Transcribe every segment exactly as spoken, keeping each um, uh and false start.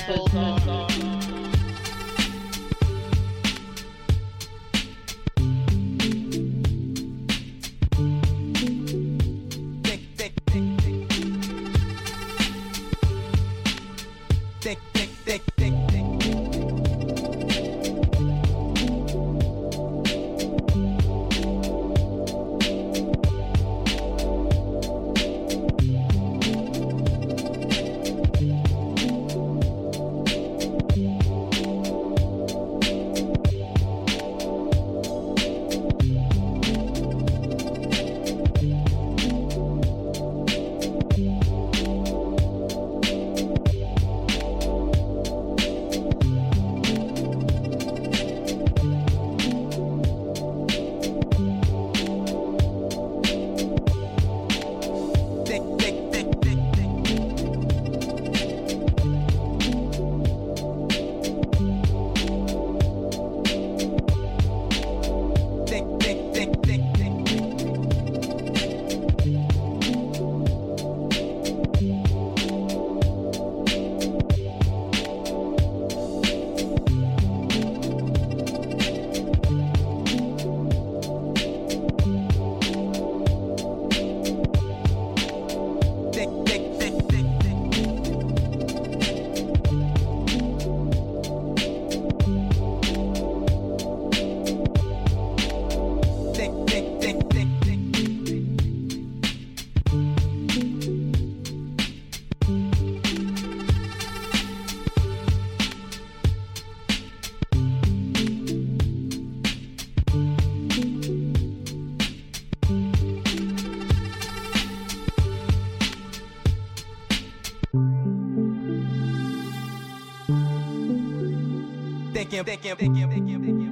Thinking, thinking, thinking, thinking, thinking.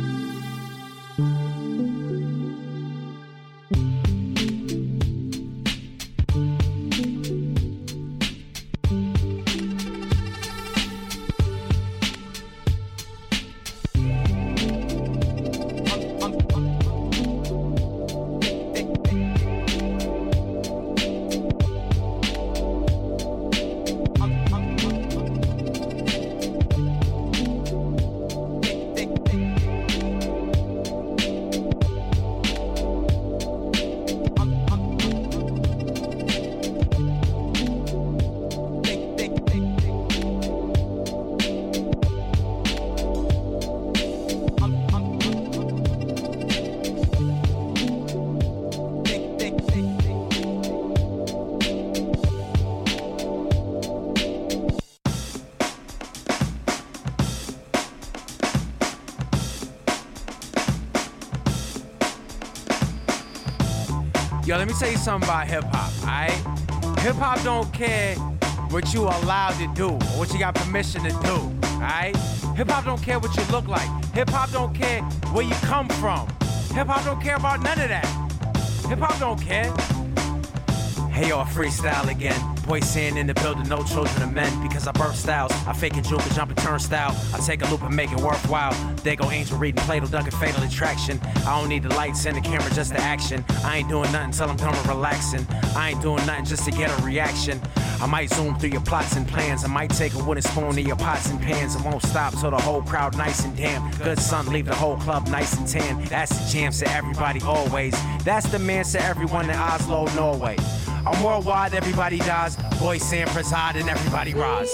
Yo, let me tell you something about hip-hop, alright? Hip-hop don't care what you allowed to do or what you got permission to do, alright? Hip-hop don't care what you look like. Hip-hop don't care where you come from. Hip-hop don't care about none of that. Hip-hop don't care. Hey, yo, I freestyle again. Boy saying in the building, no children of men. Because I birth styles, I fake a juke, a jump and turnstile. I take a loop and make it worthwhile. They go Angel reading Plato, Duncan, Fatal Attraction. I don't need the lights and the camera, just the action. I ain't doing nothing till I'm done with relaxing. I ain't doing nothing just to get a reaction. I might zoom through your plots and plans. I might take a wooden spoon to your pots and pans. I won't stop till the whole crowd nice and damn. Good son, leave the whole club nice and tan. That's the jam to everybody always. That's the man to everyone in Oslo, Norway. I'm worldwide, everybody dies. Boy Sam preside and everybody rise.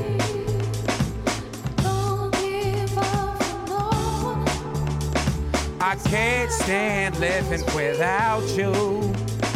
I can't stand living without you.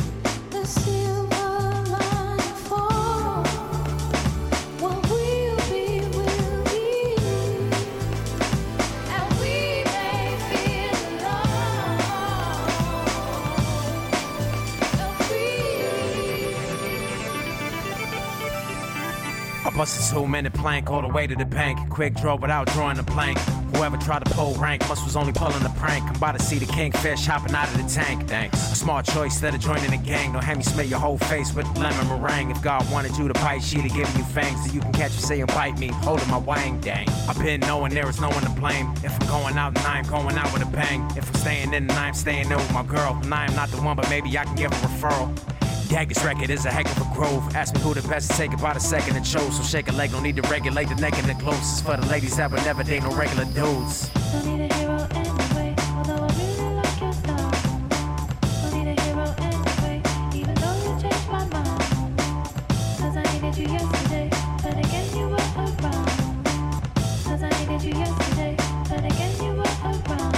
I busted two minute plank all the way to the bank. Quick draw without drawing a blank. Whoever tried to pull rank must was only pulling a prank. I'm about to see the kingfish hopping out of the tank. Thanks. A smart choice instead of joining the gang. Don't have me smell your whole face with lemon meringue. If God wanted you to bite, she'd have given you fangs so you can catch you saying bite me, holding my wang. Dang. I've been knowing there is no one to blame. If I'm going out and I'm going out with a bang. If I'm staying in and I'm staying in with my girl. And I am not the one, but maybe I can give a referral. Gag this record is a heck of a groove. Ask me who the best, take it by the second and chose. So shake a leg, no need to regulate the neck and the closest for the ladies that would never date no regular dudes. Don't need a hero anyway, although I really like your style. Don't need a hero anyway, even though you changed my mind. Cause I needed you yesterday, but again you were around. Cause I needed you yesterday, but again you were around.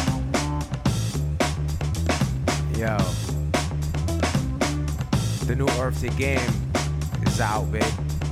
Yo, the new Earthly game is out, babe.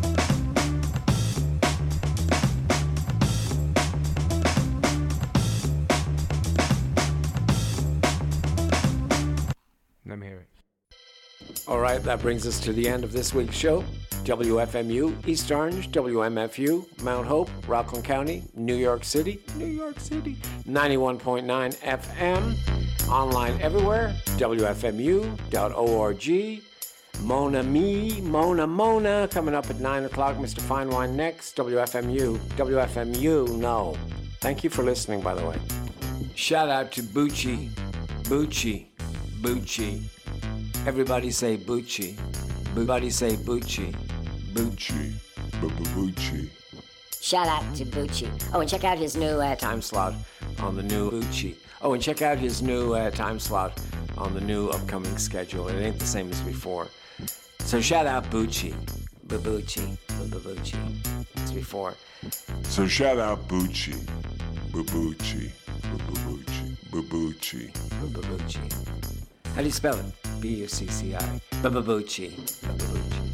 Let me hear it. All right, that brings us to the end of this week's show. W F M U, East Orange, W M F U, Mount Hope, Rockland County, New York City, New York City, ninety-one point nine F M, online everywhere, W F M U dot org. Mona Me, Mona Mona, coming up at nine o'clock, Mister Fine Wine next, W F M U, W F M U, no. Thank you for listening, by the way. Shout out to Bucci, Bucci, Bucci. Everybody say Bucci. Everybody say Bucci. Bucci. Bucci. Shout out to Bucci. Oh, and check out his new uh, time slot on the new Bucci. Oh, and check out his new uh, time slot on the new upcoming schedule. It ain't the same as before. So shout out Bucci. Bucci. Bucci. It's before. So shout out Bucci. Bucci. Bucci. Bucci. Bucci. How do you spell it? B U C C I. Bucci. Bucci.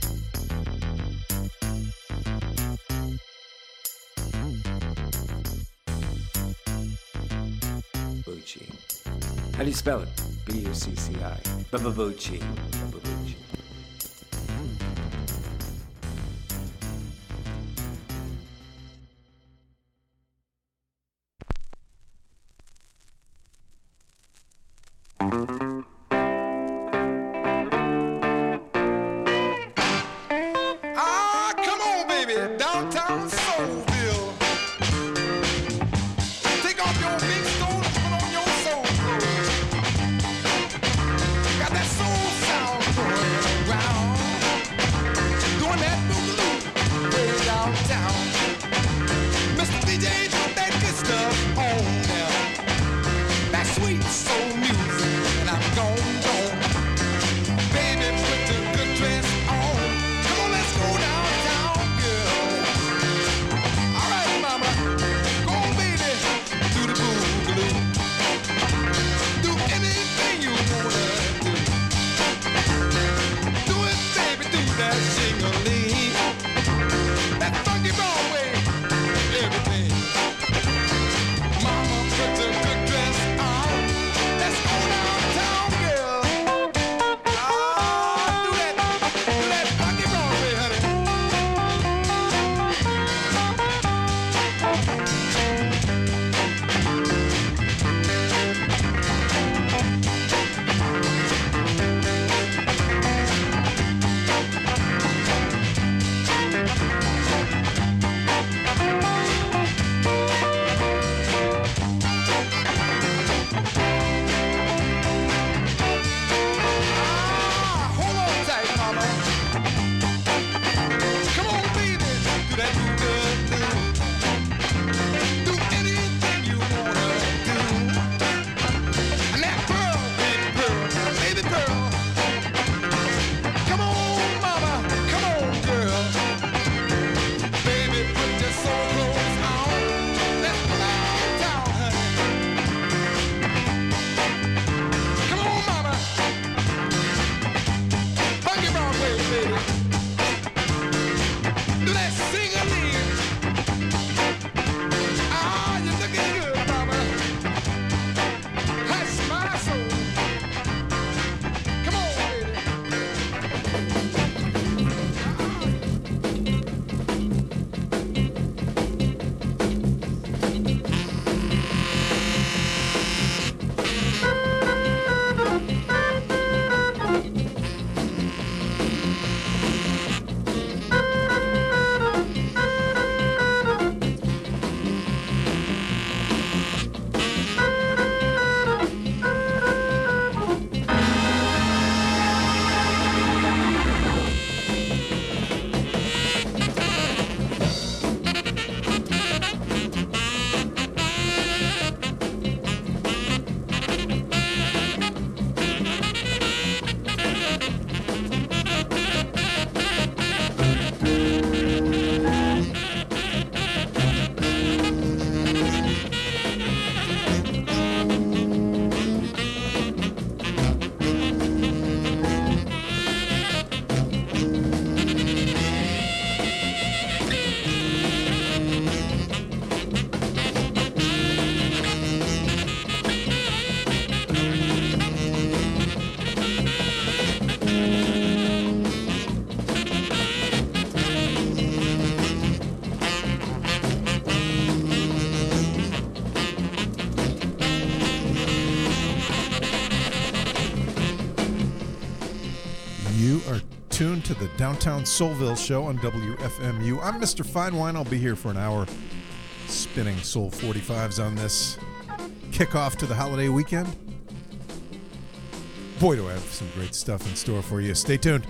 Bucci. How do you spell it? B U C C I. Bucci. Bucci. Ah, come on, baby, downtown Soulville. Take off your big stone and put on your soul clothes. Got that soul sound. to the Downtown Soulville Show on W F M U. I'm Mister Fine Wine. I'll be here for an hour spinning Soul forty-fives on this kickoff to the holiday weekend. Boy, do I have some great stuff in store for you. Stay tuned.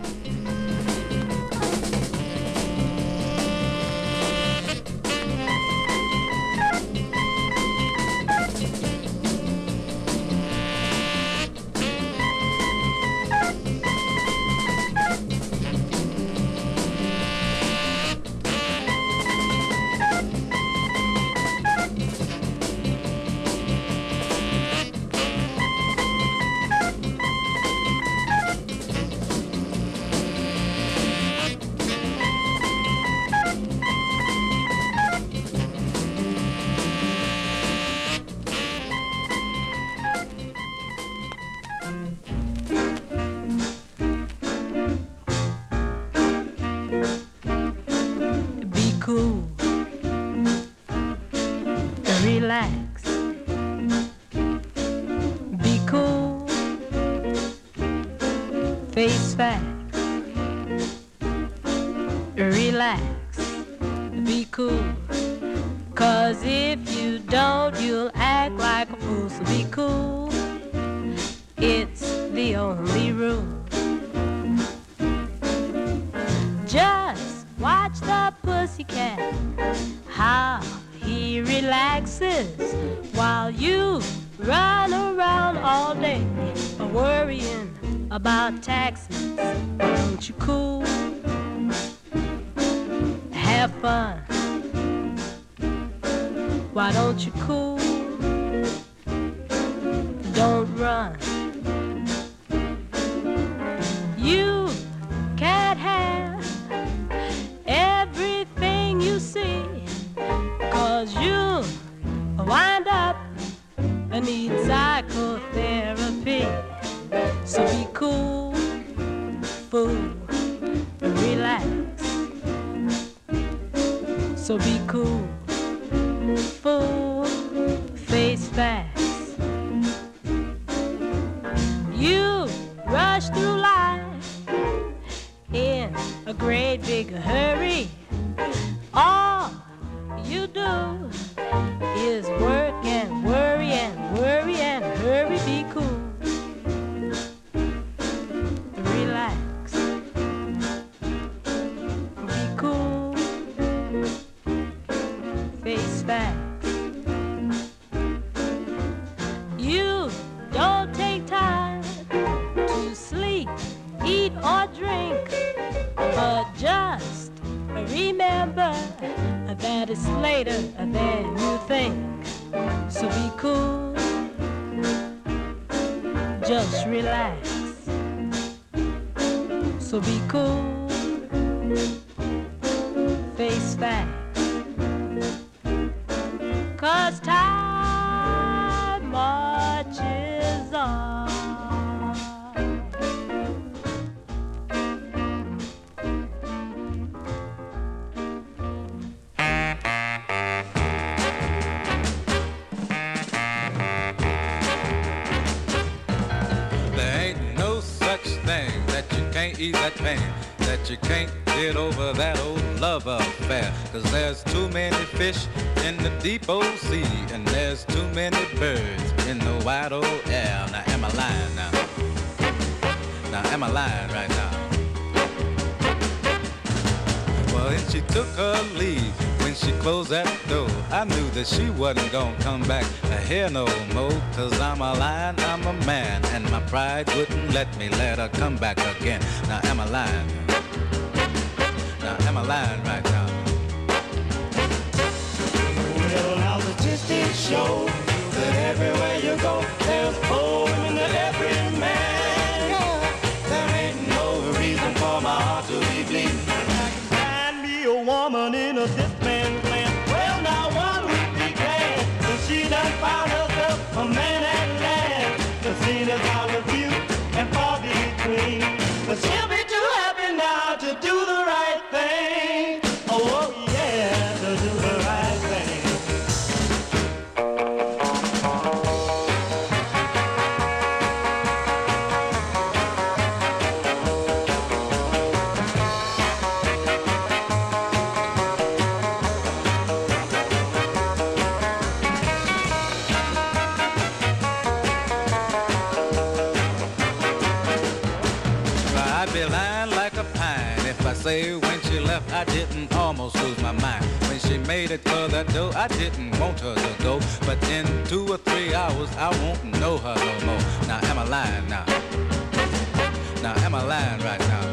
She wasn't gonna come back here no more, cause I'm a lion, I'm a man, and my pride wouldn't let me let her come back again. Now am I lying? Now am I lying right now? Well, now statistics show that everywhere you go, there's four women to every man. There ain't no reason for my heart to be bleeding. Find me a woman in a dead man's land. Well, now one she done found herself a man at last. The scene is all of you and far between. But she'll be too happy now to do the right thing. Oh, yeah, to do the right thing. I didn't almost lose my mind. When she made it for that dough, I didn't want her to go. But in two or three hours, I won't know her no more. Now am I lying now? Now am I lying right now?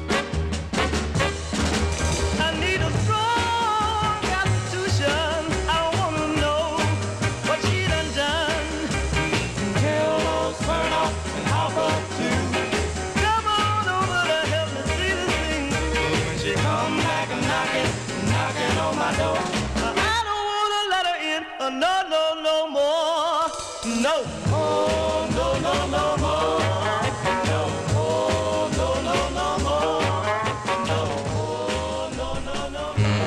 I need a strong constitution. I wanna know what she done done. Tell those burn off and hop up too. Come on over to help me see this thing. When she come back and knocking, knocking on my door, I don't wanna let her in. Uh, no, no, no more. No. Oh, no, no, no more. No. Oh, no, no, no more. No. Oh, no, no, no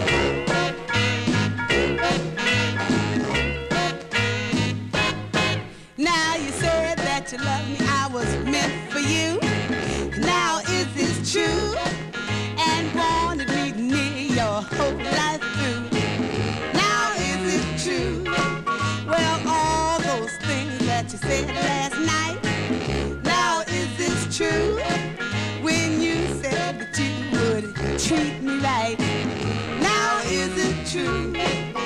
more. Now you said that you love me, I was meant for you. Now is this true? And wanted me near your whole life through. Now is it true? Well, all those things that you said last night. Now is this true? When you said that you would treat me right. Now is it true?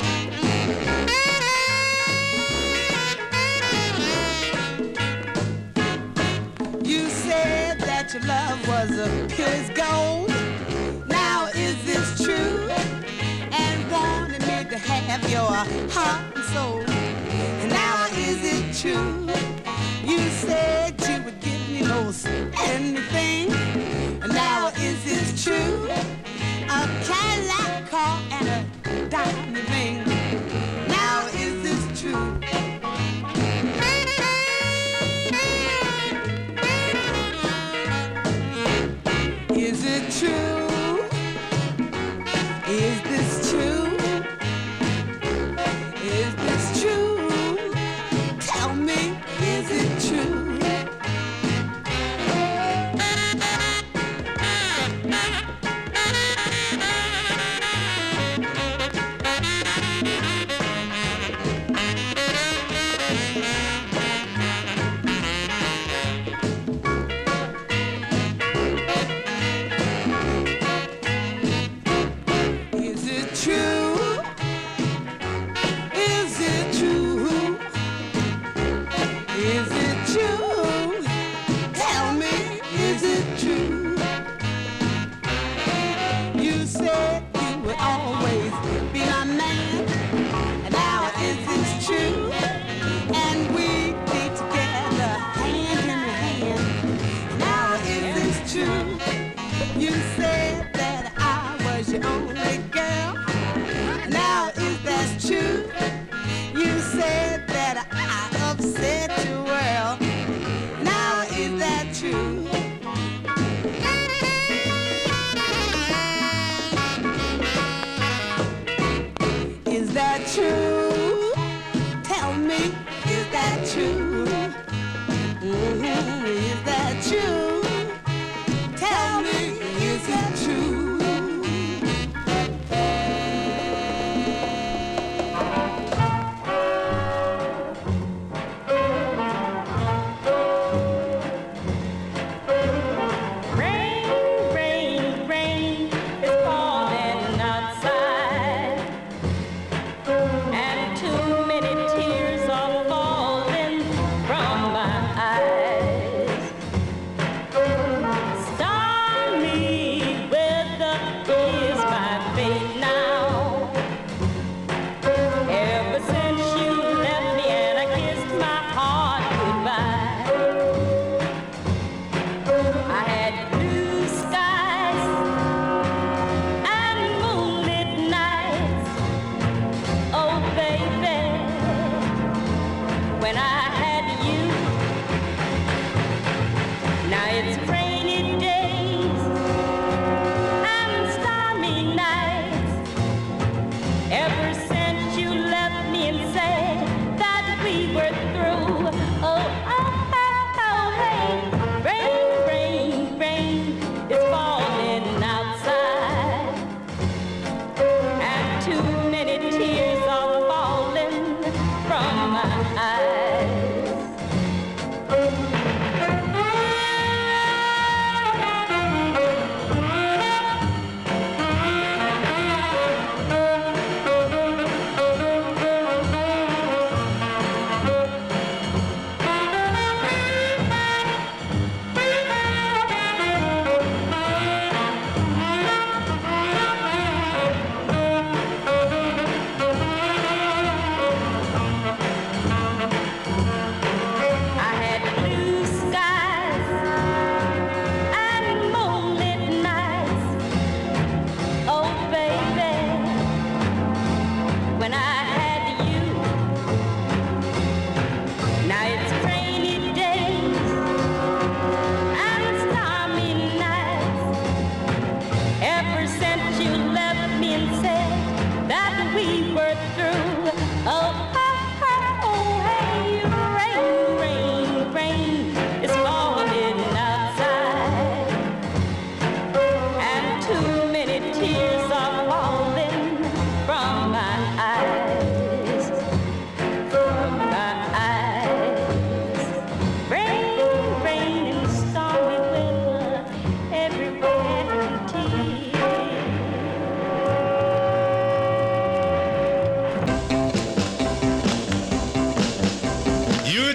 You said that your love was as pure as gold. Now is this true? And wanted me to have your heart and soul. And now is it true? You said you would give me most anything. And now is this true? A Cadillac car and a diamond ring. Now is this true? Is it true? Is this true? Is this true?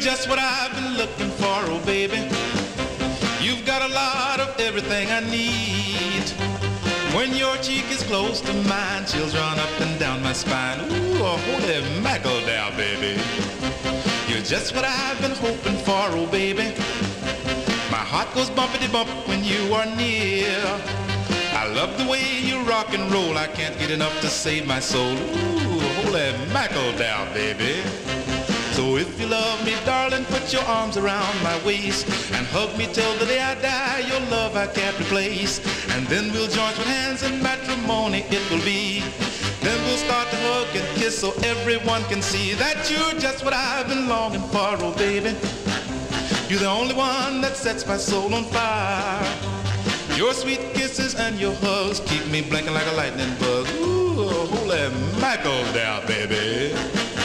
just what I've been looking for, oh baby. You've got a lot of everything I need. When your cheek is close to mine, chills run up and down my spine. Ooh, oh, holy mackerel there, baby. You're just what I've been hoping for, oh baby. My heart goes bumpity-bump when you are near. I love the way you rock and roll. I can't get enough to save my soul. Ooh, holy mackerel there, baby. So if you love me, darling, put your arms around my waist and hug me till the day I die. Your love I can't replace. And then we'll join with hands in matrimony it will be. Then we'll start to hug and kiss so everyone can see that you're just what I've been longing for, oh baby. You're the only one that sets my soul on fire. Your sweet kisses and your hugs keep me blinking like a lightning bug. Ooh, holy mackerel there, baby.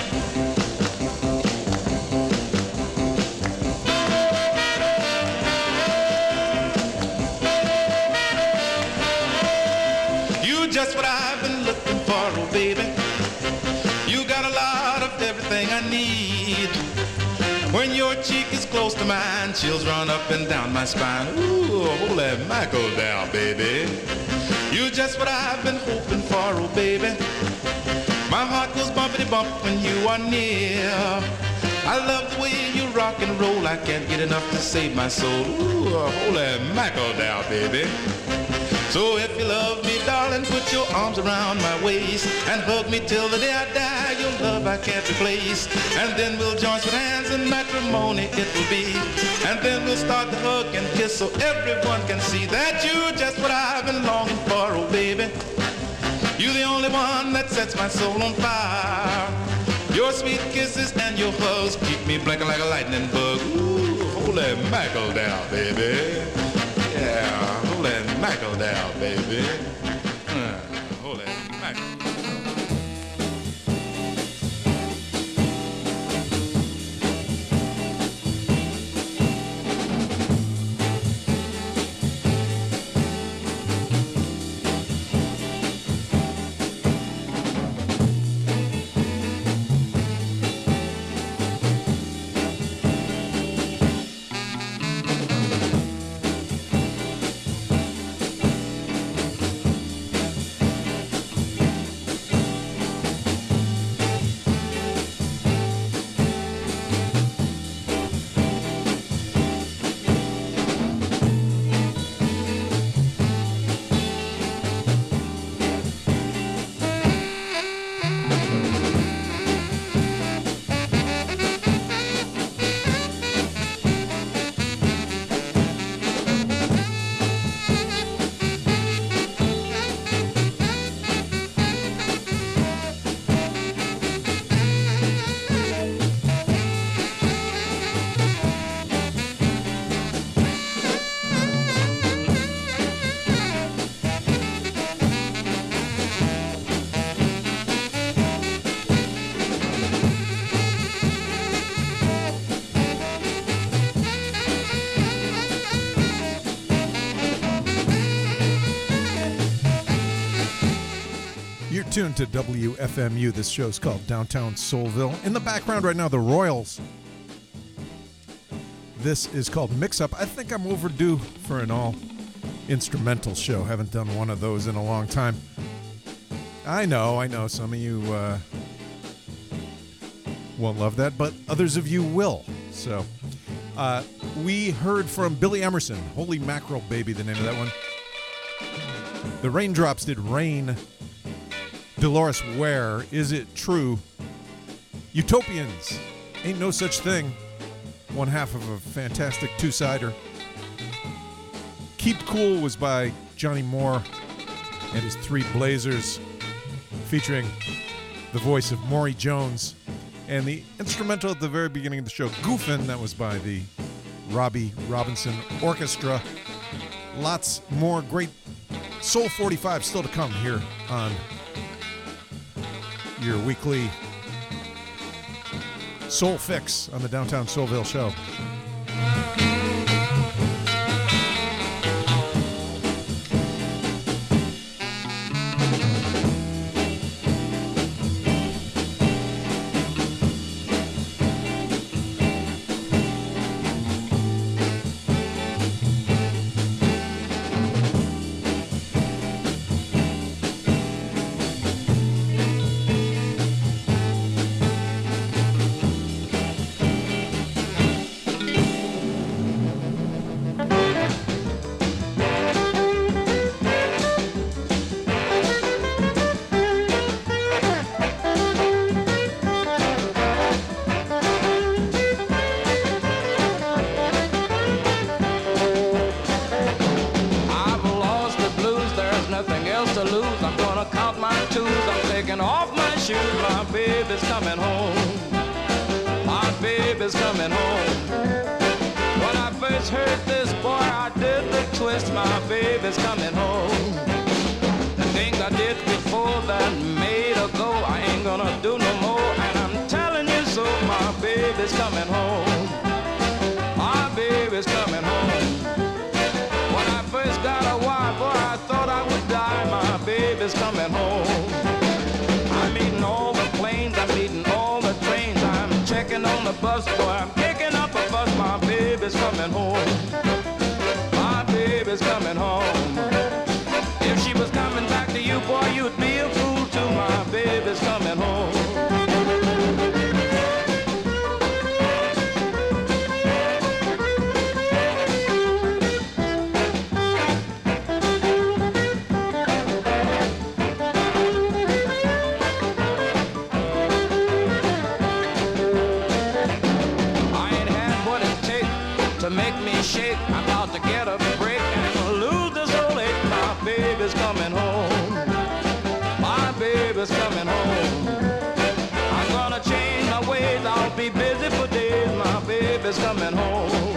Just what I've been looking for, oh baby. You got a lot of everything I need. When your cheek is close to mine, chills run up and down my spine. Ooh, holy mackerel there, baby. You just what I've been hoping for, oh baby. My heart goes bumpity-bump when you are near. I love the way you rock and roll. I can't get enough to save my soul. Ooh, holy mackerel there, baby. So if you love me, darling, put your arms around my waist and hug me till the day I die. Your love I can't replace. And then we'll join with hands in matrimony it will be. And then we'll start to hug and kiss so everyone can see that you're just what I've been longing for, oh baby. You're the only one that sets my soul on fire. Your sweet kisses and your hugs keep me blinking like a lightning bug. Ooh, holy mackerel there, baby. Yeah, holy mackerel there, baby. Uh, holy mackerel. Tuned to W F M U. This show's called Downtown Soulville. In the background right now, the Royals. This is called Mix Up. I think I'm overdue for an all instrumental show. Haven't done one of those in a long time. I know, I know some of you uh, won't love that, but others of you will. So uh, we heard from Billy Emerson. Holy Mackerel Baby, the name of that one. The Raindrops did Rain. Dolores Ware, Is It True? Utopians, Ain't No Such Thing. One half of a fantastic two-sider. Keep Cool was by Johnny Moore and his Three Blazers, featuring the voice of Maury Jones. And the instrumental at the very beginning of the show, Goofin', that was by the Robbie Robinson Orchestra. Lots more great Soul forty-five still to come here on your weekly Soul Fix on the Downtown Soulville Show. shoes, my baby's coming home. My baby's coming home. When I first heard this boy, I did the twist, my baby's coming home. The things I did before that made her go, I ain't gonna do no more, and I'm telling you so, my baby's coming home. My baby's coming home. When I first got a wife, boy, I thought I would die, my baby's coming home. I'm meeting all the planes, I'm meeting all the trains, I'm checking on the bus, boy, I'm picking up a bus, my baby's coming home. My baby's coming home. If she was coming back to you, boy, you'd be a fool too, my baby's coming home. To make me shake, I'm about to get a break and lose this old ache. My baby's coming home. My baby's coming home. I'm gonna change my ways, I'll be busy for days. My baby's coming home.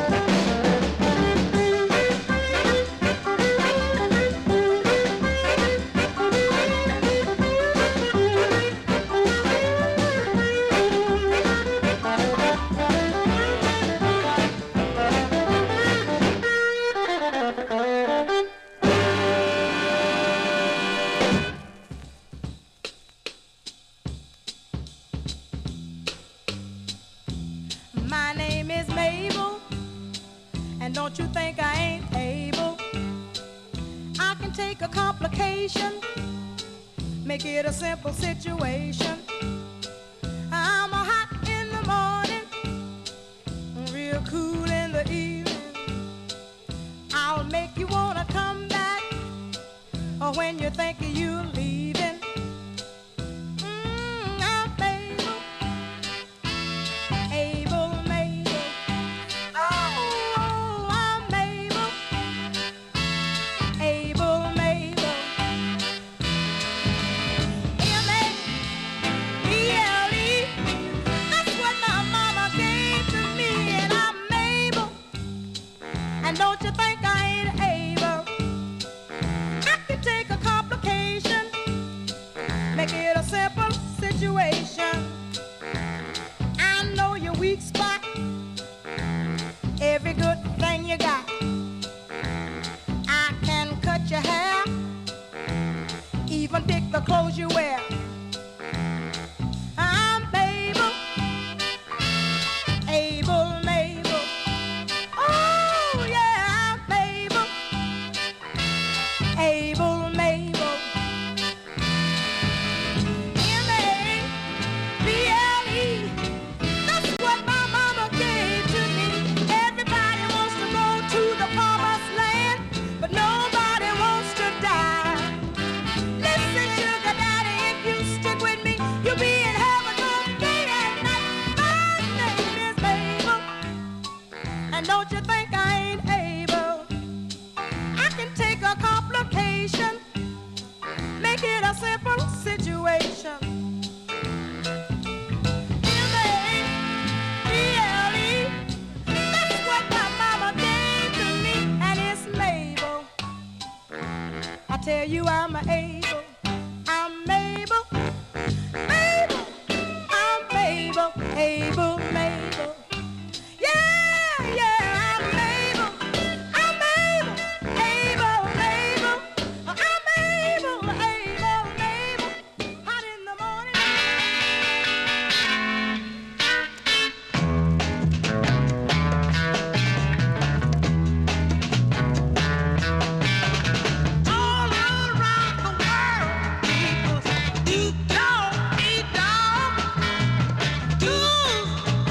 My name is Mabel, and don't you think I ain't able? I can take a complication, make it a simple situation. I'm a hot in the morning, real cool in the evening. I'll make you wanna come back, or when you think you're leaving. Mm, I'm Mabel, Able. Don't you think I ain't able? I can take a complication, make it a simple situation. I know your weak spot, every good thing you got. I can cut your hair, even pick the clothes you wear. I'm able, able, Mabel. Oh, yeah, I'm able, able, Mabel. M A B L E, that's what my mama gave to me. Everybody wants to go to the promised land, but nobody wants to die. Listen, sugar daddy, if you stick with me, you'll be in heaven all day and night. My name is Mabel, and don't you think I ain't able? I can take a complication, make it a simple situation. M A B L E, that's what my mama gave to me, and it's Mabel. I tell you I'm able, I'm Mabel, Mabel, I'm Mabel, able, Mabel. Yeah, yeah, I'm Mabel, I'm Mabel, able, Mabel. I'm able, able, Mabel, hot in the morning. All around the world, people eat dog, eat dog. Do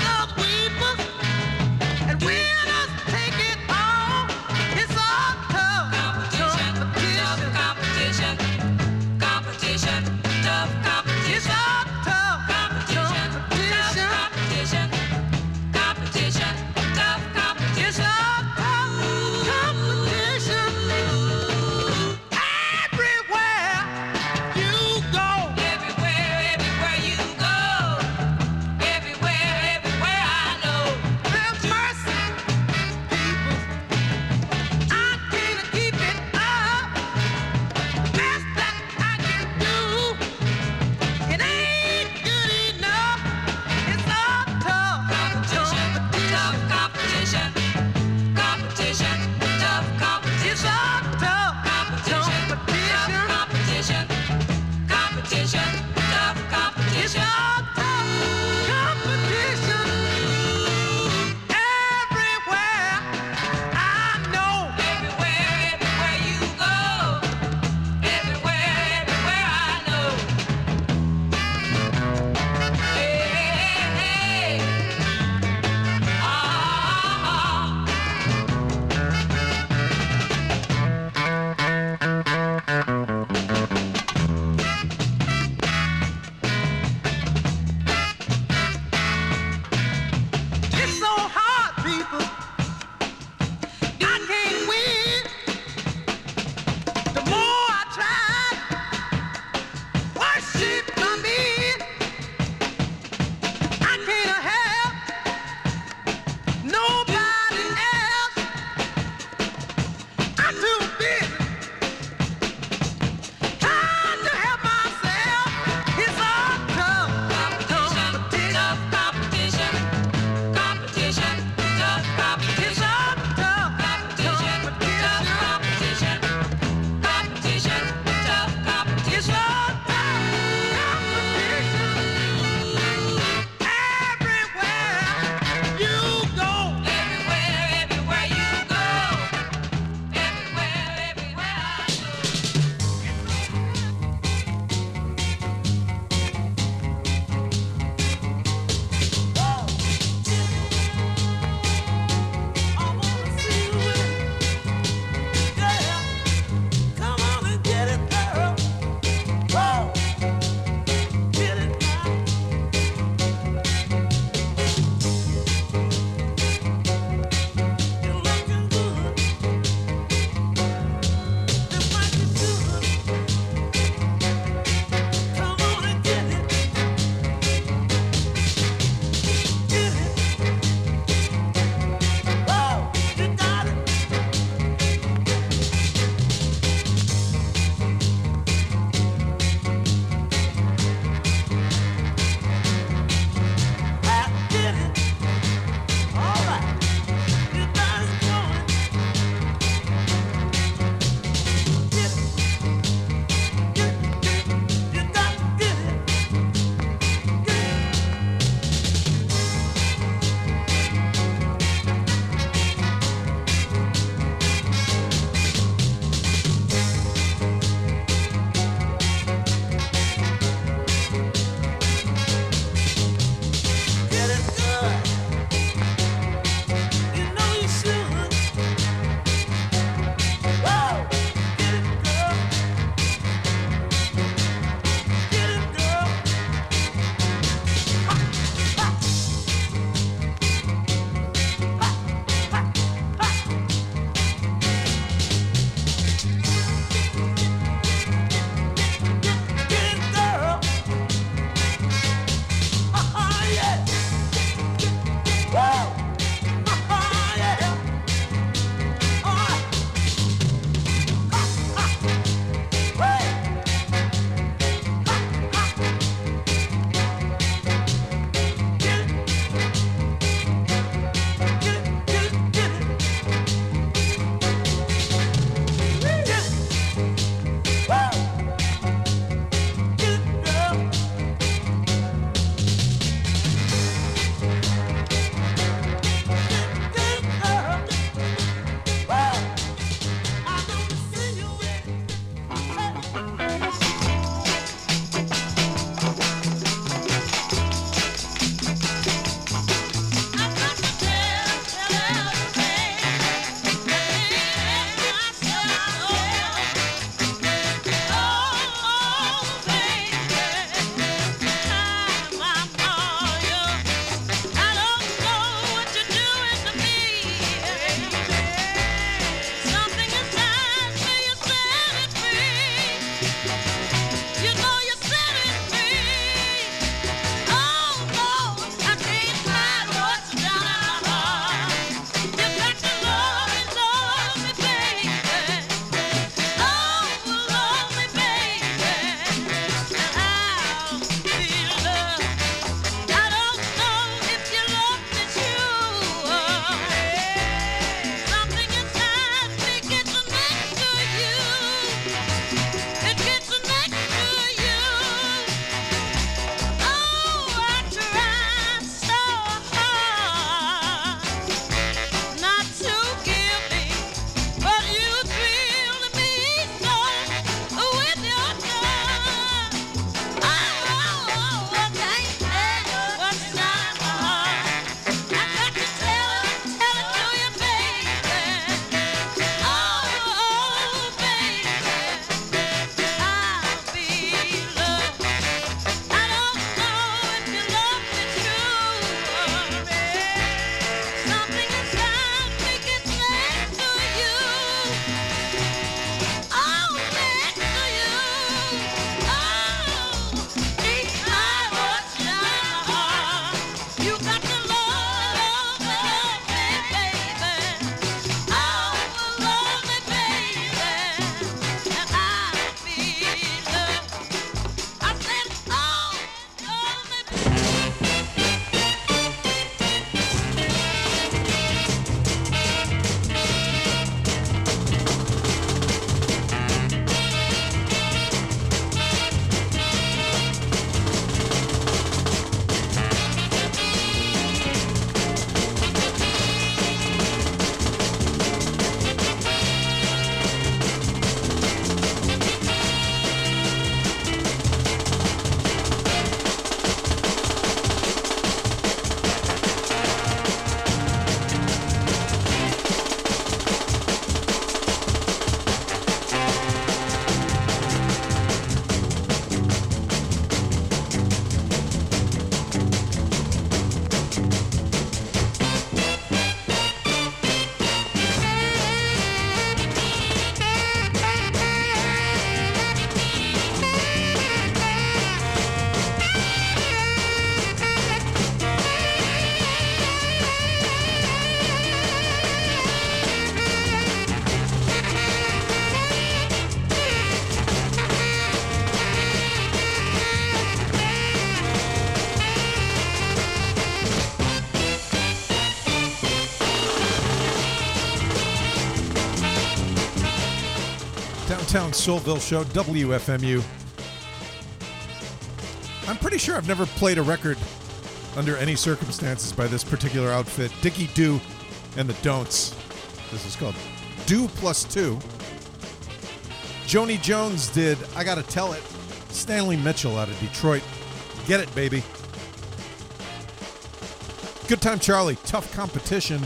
Downtown Soulville Show, W F M U. I'm pretty sure I've never played a record under any circumstances by this particular outfit, Dickie Do and the Don'ts. This is called Do Plus Two. Joni Jones did I Gotta Tell It. Stanley Mitchell out of Detroit. Get it, baby. Good Time Charlie, Tough Competition.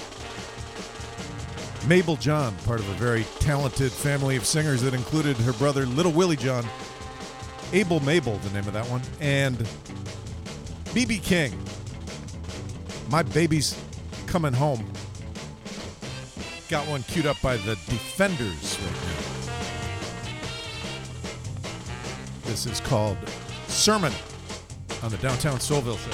Mabel John, part of a very talented family of singers that included her brother Little Willie John. Abel Mabel, the name of that one. And B B King, My Baby's Coming Home. Got one queued up by the Defenders right now. This is called Sermon on the Downtown Soulville Show.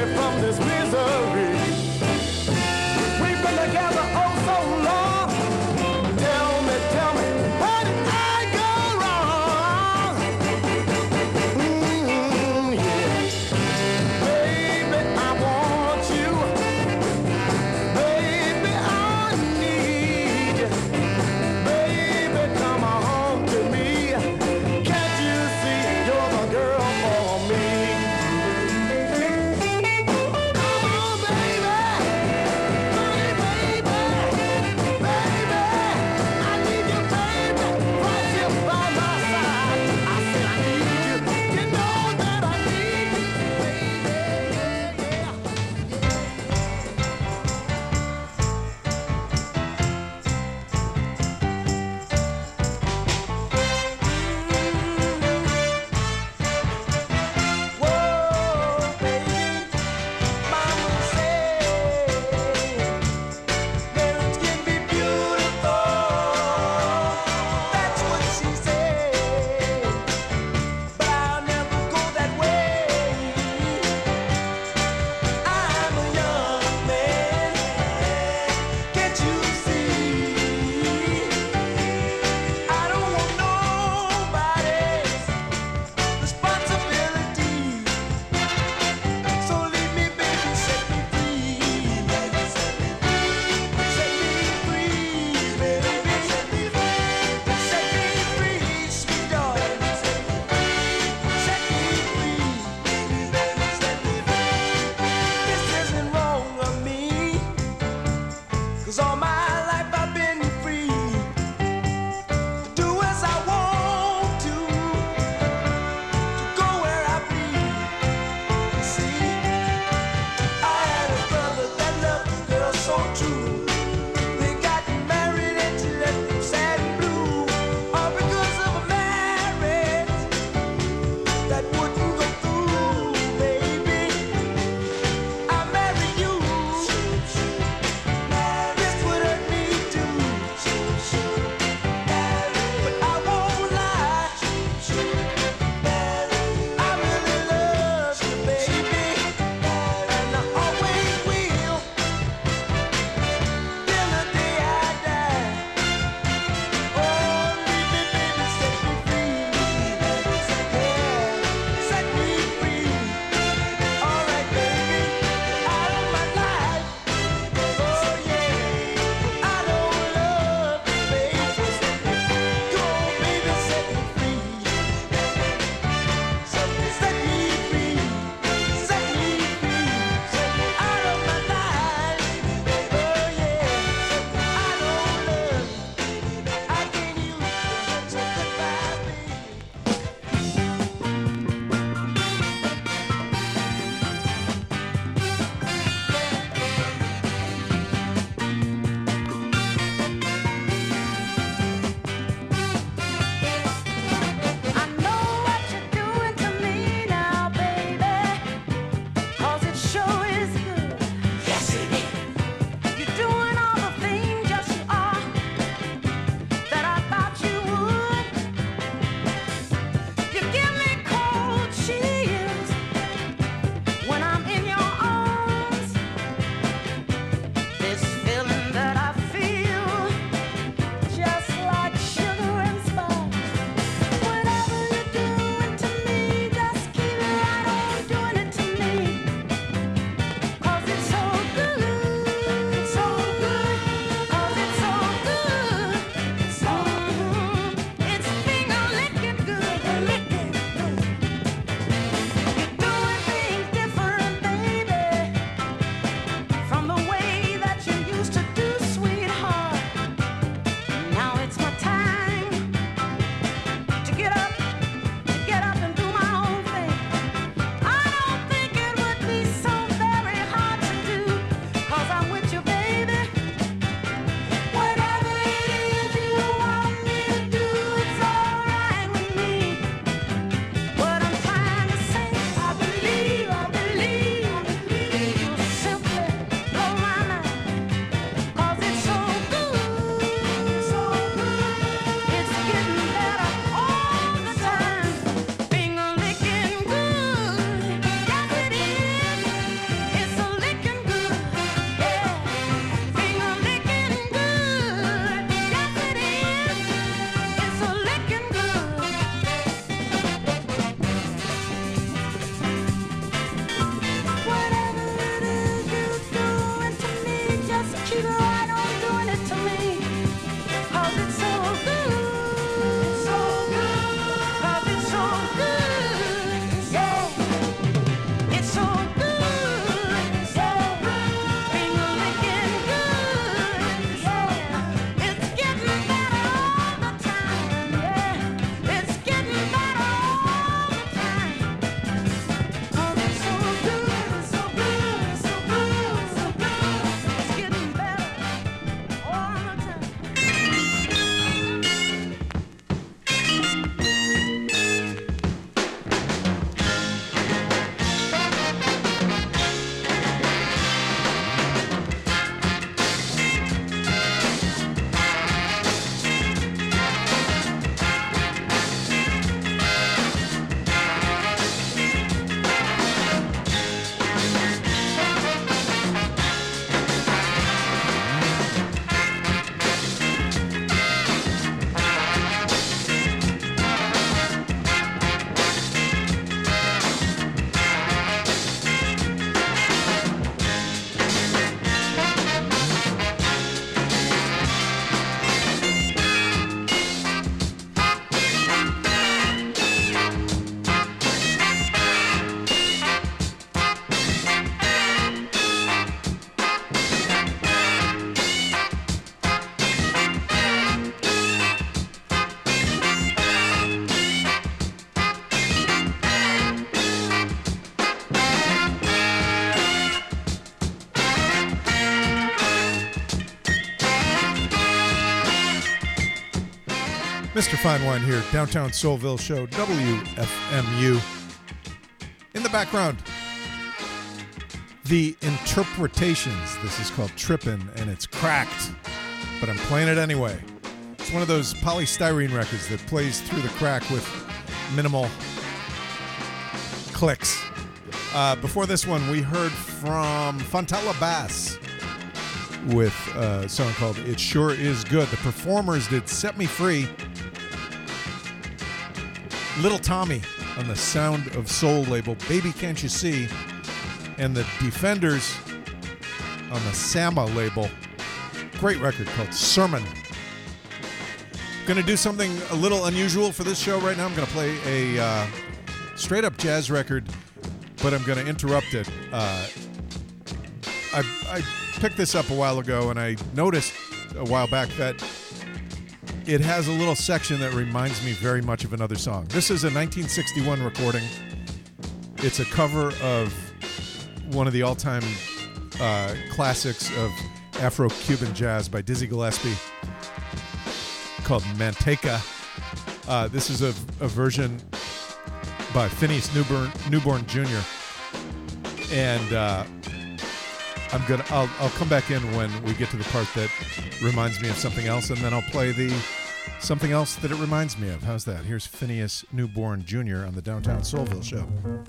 from this misery. We've been together oh so long. Tell me, tell me, how did I go wrong? Mm, yeah. Baby, I want you. Baby, I need you. Baby, come on home to me. Can't you see you're the girl for me? Come on, baby. Mister Fine Wine here, Downtown Soulville Show, W F M U. In the background, The Interpretations. This is called Trippin', and it's cracked, but I'm playing it anyway. It's one of those polystyrene records that plays through the crack with minimal clicks. Uh, before this one, we heard from Fontella Bass with a song called It Sure Is Good. The Performers did Set Me Free. Little Tommy on the Sound of Soul label, Baby Can't You See, and the Defenders on the Sama label. Great record called Sermon. Going to do something a little unusual for this show right now. I'm going to play a uh, straight-up jazz record, but I'm going to interrupt it. Uh, I, I picked this up a while ago, and I noticed a while back that it has a little section that reminds me very much of another song. This is a nineteen sixty-one recording. It's a cover of one of the all-time uh, classics of Afro-Cuban jazz by Dizzy Gillespie called Manteca. Uh, this is a, a version by Phineas Newborn, Newborn Junior And uh, I'm gonna. I'll, I'll come back in when we get to the part that reminds me of something else, and then I'll play the something else that it reminds me of. How's that? Here's Phineas Newborn Junior on the Downtown Soulville Show.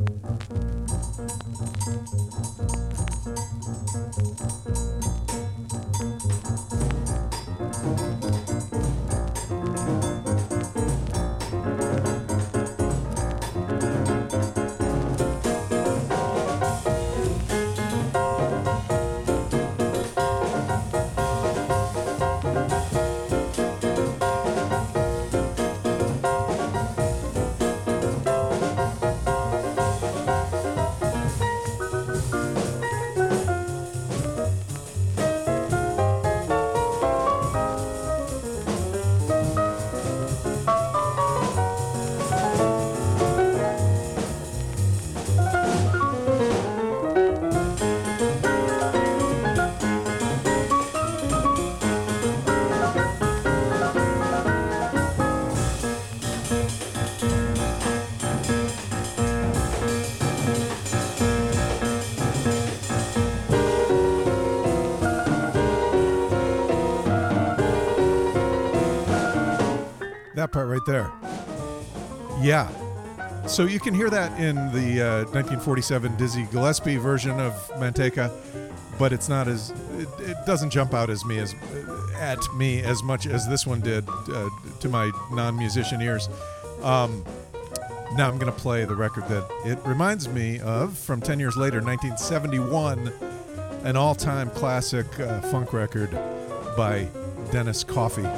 That part right there. Yeah. So you can hear that in the uh, nineteen forty-seven Dizzy Gillespie version of Manteca, but it's not as it, it doesn't jump out as me as at me as much as this one did uh, to my non-musician ears. Um, now I'm going to play the record that it reminds me of from ten years later, nineteen seventy-one, an all-time classic uh, funk record by Dennis Coffey.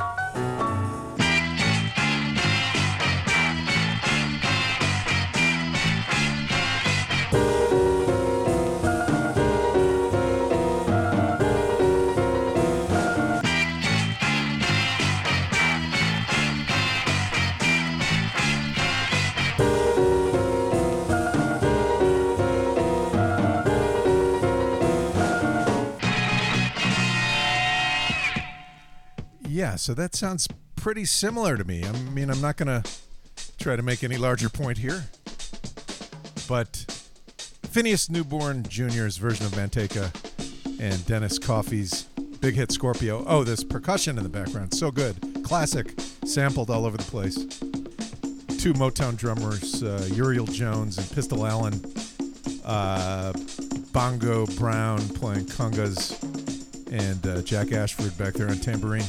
Yeah, so that sounds pretty similar to me. I mean, I'm not going to try to make any larger point here, but Phineas Newborn Junior's version of Manteca and Dennis Coffey's big hit Scorpio. Oh, this percussion in the background, so good. Classic, sampled all over the place. Two Motown drummers, uh, Uriel Jones and Pistol Allen, uh, Bongo Brown playing congas, and uh, Jack Ashford back there on tambourine.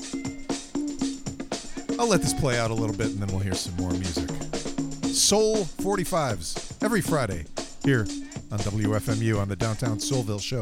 I'll let this play out a little bit, and then we'll hear some more music. Soul forty-fives, every Friday, here on W F M U on the Downtown Soulville Show.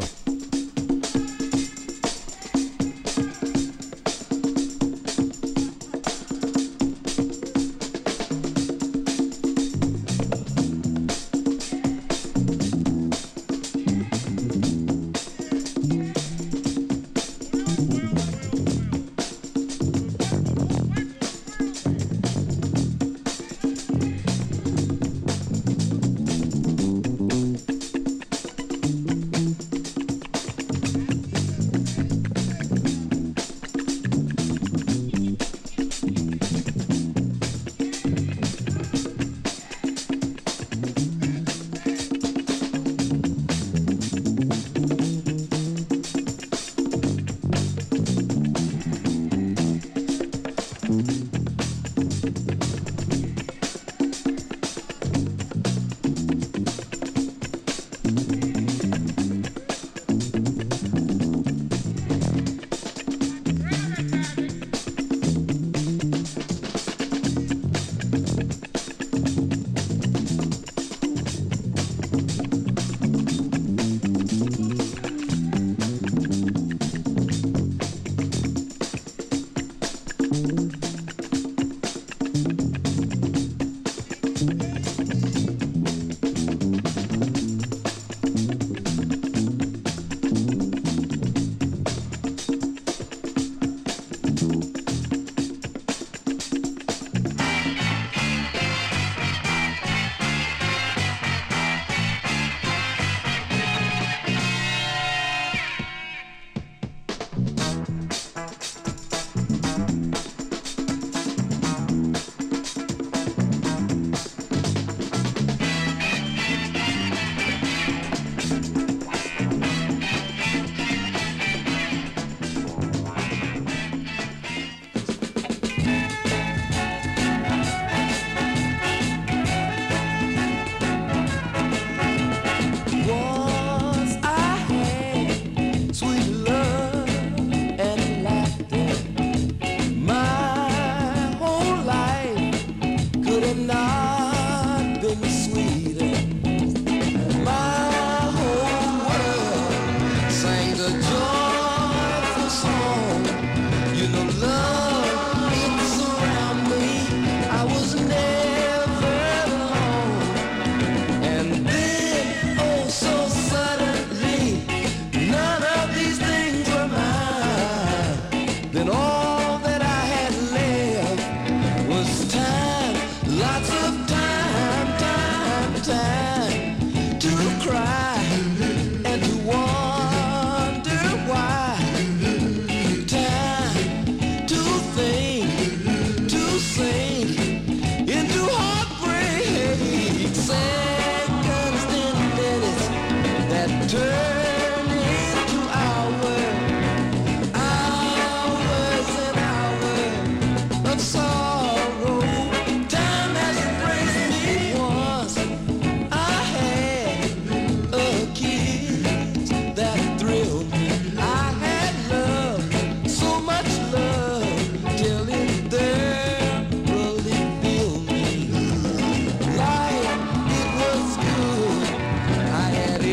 that turn into hours, hours and hours of sorrow. Time has embraced me once. I had a kiss that thrilled me. I had love, so much love, till it there really filled me. Life, it was good. I had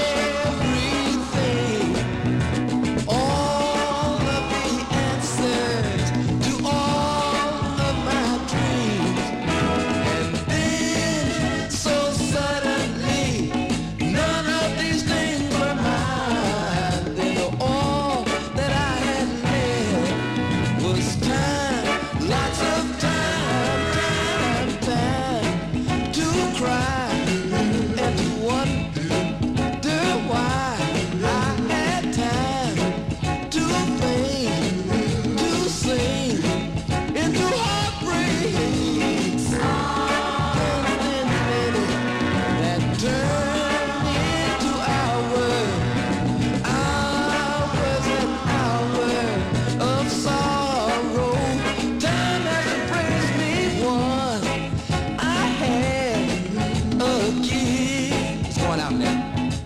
everything, all of the answers to all of my dreams. And then, so suddenly, none of these things were mine. Then all that I had left was time, lots of time, time, time to cry and to wonder why I had time to think, to sing, and to heartbreaks. And then minutes that turned into hours, hours and hours of sorrow. Time has embraced me once. I had a kiss. It's going out now.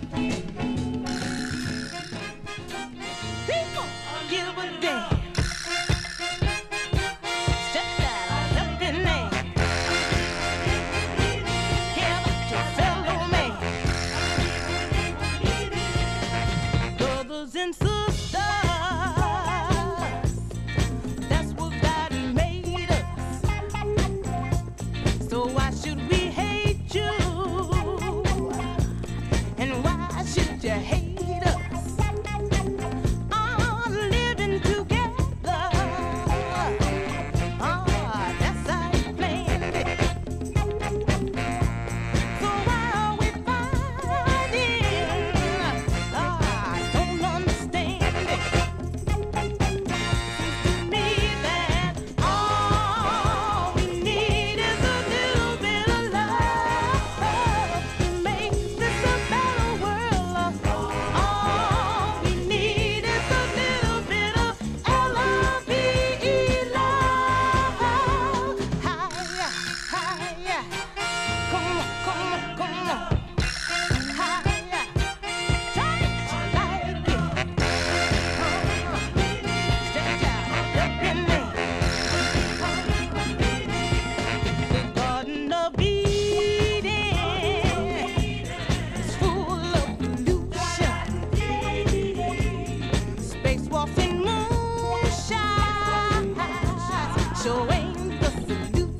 People give a damn. Step out, helping hand. Care about your fellow man. Brothers and sisters, that's what God made us. So why should we hate you? And why should you hate us? All living together. Ah, that's how you planned it. So why are we fighting? Ah, I don't understand it. Seems to me that all we need is a little bit of love to make this a better world. All we need is a little bit of L O V E love. Hiya, hiya. Come on, come on, come on. Hiya. Try it like it. Stretch out, helping me. The Garden of Eden is full of pollution. Spacewalks and moonshine sure ain't the solution.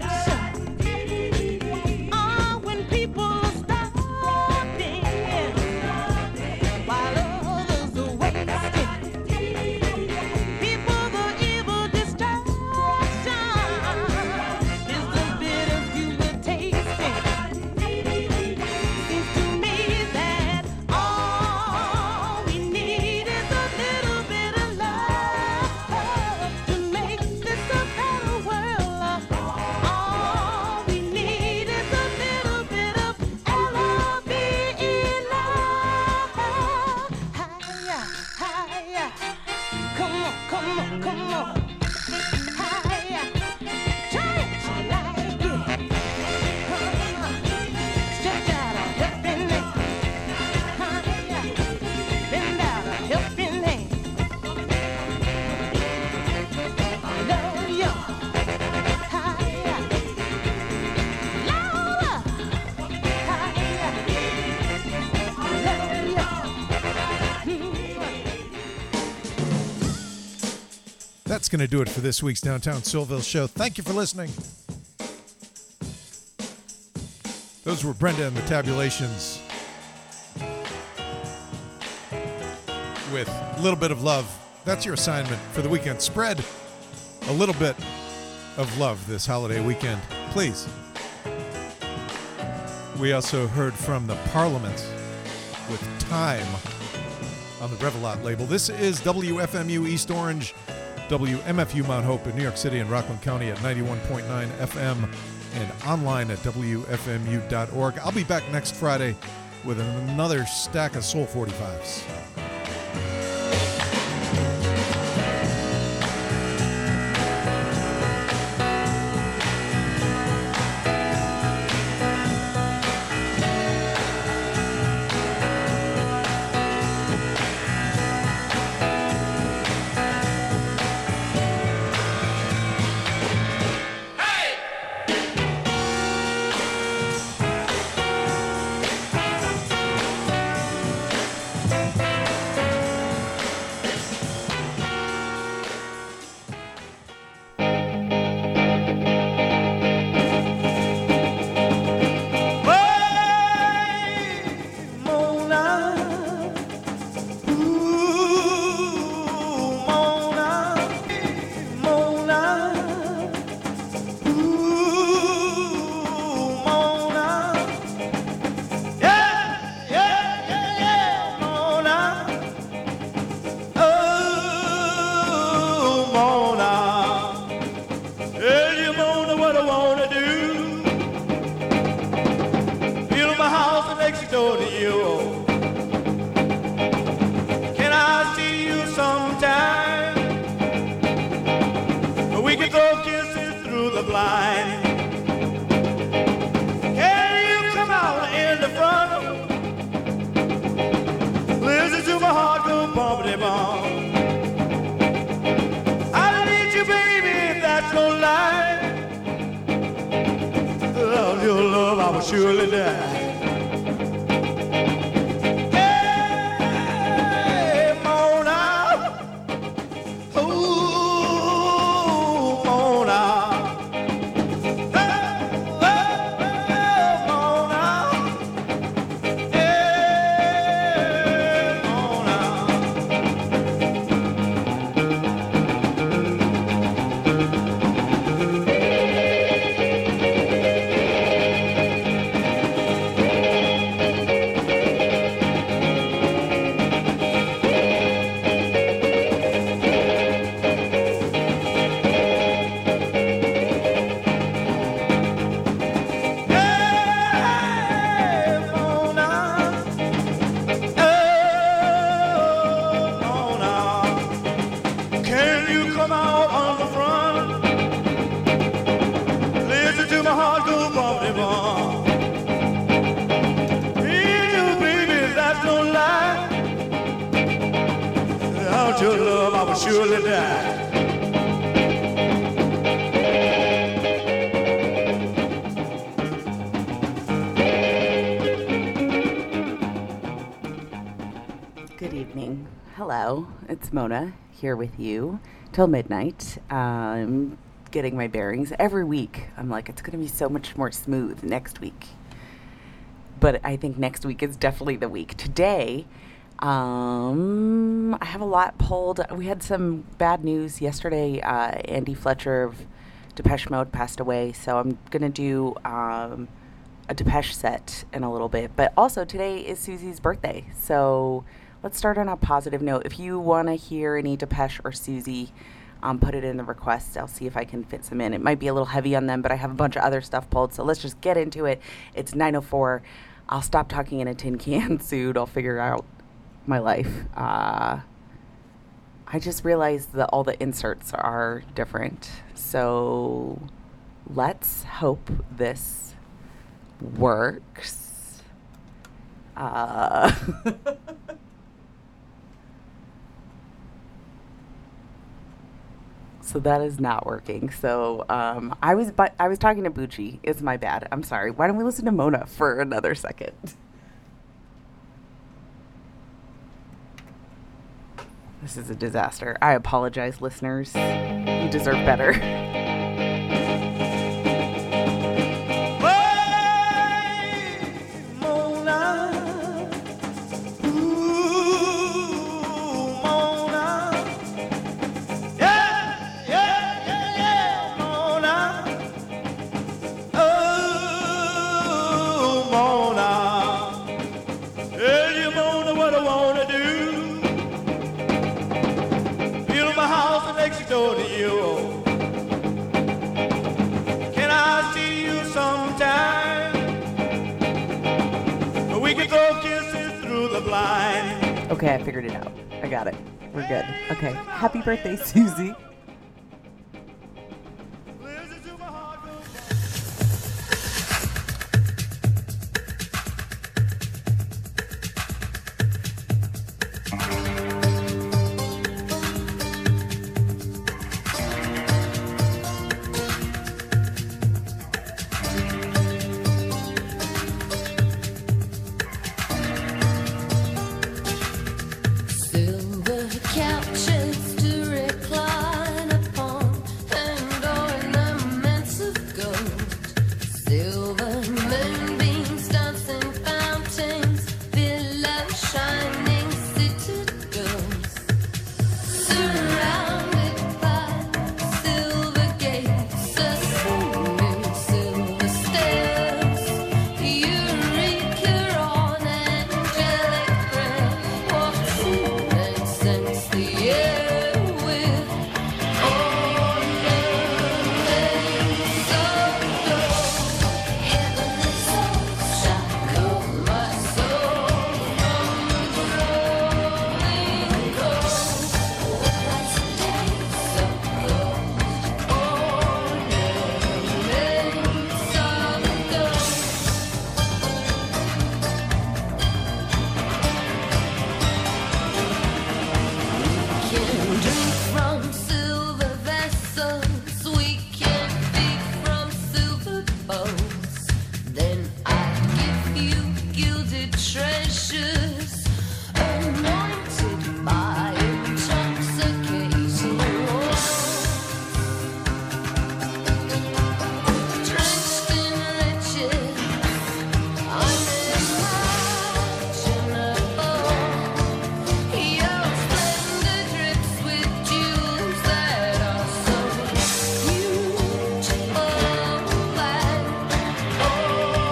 Ah, when people are starving while others are wasting, people the evil distraction is the bitters you were tasting. Seems to me that all we need is a little bit of love to make this a better world. All we need is a little bit of L O V E love. Hiya, hiya. Come on, come on, come on. Hiya. Try it like it. Stretch out a helping hand. Hiya. Bend out a helping hand. I love you. Hiya. Louder. Hiya. I love you. That's going to do it for this week's Downtown Soulville show. Thank you for listening. Those were Brenda and the Tabulations with a little bit of love. That's your assignment for the weekend. Spread a little bit of love this holiday weekend, please. We also heard from the Parliament with Time on the Revelot label. This is W F M U East Orange, W M F U Mount Hope in New York City and Rockland County at ninety-one point nine F M and online at W F M U dot org. I'll be back next Friday with another stack of Soul forty-fives. Surely die. Hey, Mona, ooh, Mona, hey, hey, Mona, hey, Mona. Your love, I will surely die. Good evening. Hello, it's Mona here with you till midnight. Um, getting my bearings every week. I'm like, it's going to be so much more smooth next week. But I think next week is definitely the week. Today, Um, I have a lot pulled. We had some bad news yesterday. Uh, Andy Fletcher of Depeche Mode passed away, so I'm going to do um, a Depeche set in a little bit. But also, today is Susie's birthday, so let's start on a positive note. If you want to hear any Depeche or Susie, um, put it in the requests. I'll see if I can fit some in. It might be a little heavy on them, but I have a bunch of other stuff pulled, so let's just get into it. It's nine oh four. I'll stop talking in a tin can soon. I'll figure out my life. Uh, I just realized that all the inserts are different. So let's hope this works. Uh, so that is not working. So um, I was but I was talking to Bucci. It's my bad. I'm sorry. Why don't we listen to Mona for another second? This is a disaster. I apologize, listeners. You deserve better. Door to you. Okay, I figured it out. I got it. We're good. Okay. Happy birthday, Susie. Silver couches to recline upon, and ornaments of gold. Silver moonbeams, dancing fountains, below shining citadels. Surrounded by silver gates, ascending silver stairs. Eureka on angelic breath walks in and scents the air with ornaments of gold. Heavenly souls shall call my soul from the growing cold. Nights and days of gold, ornaments of gold. Can drink from silver vessels, we can feed from silver bowls. Then I give you gilded treasures, anointed by intoxicating oils. Drenched in riches, unimaginable. Your splendor drips with jewels that are so beautiful and ornaments of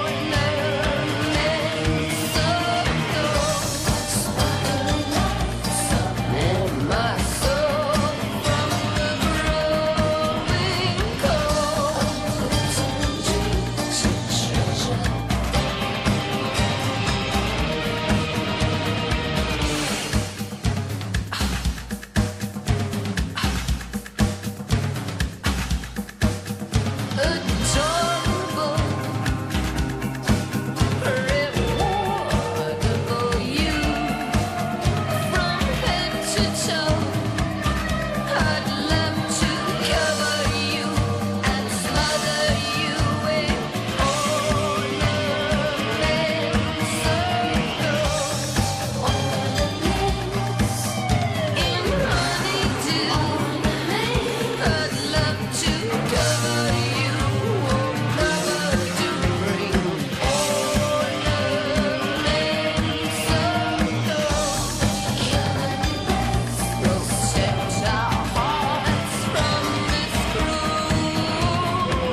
gold. Sparkling lights in my soul from the growing cold. Dreams and treasure. Adorable, rewardable you, from head to toe. I'd love to cover you and smother you with ornaments of gold. Ornaments in honeydew. I'd love to cover you, never to bring ornaments of gold. Protect our hearts from this cruel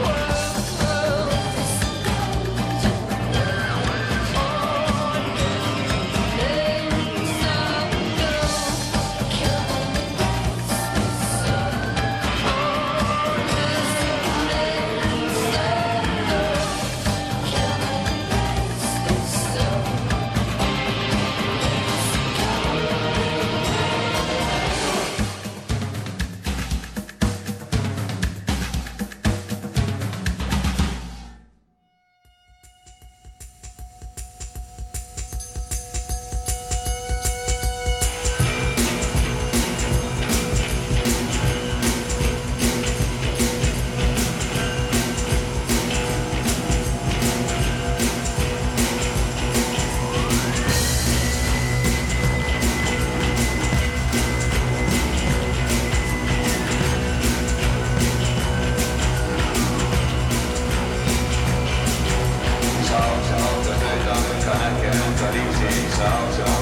Salsa,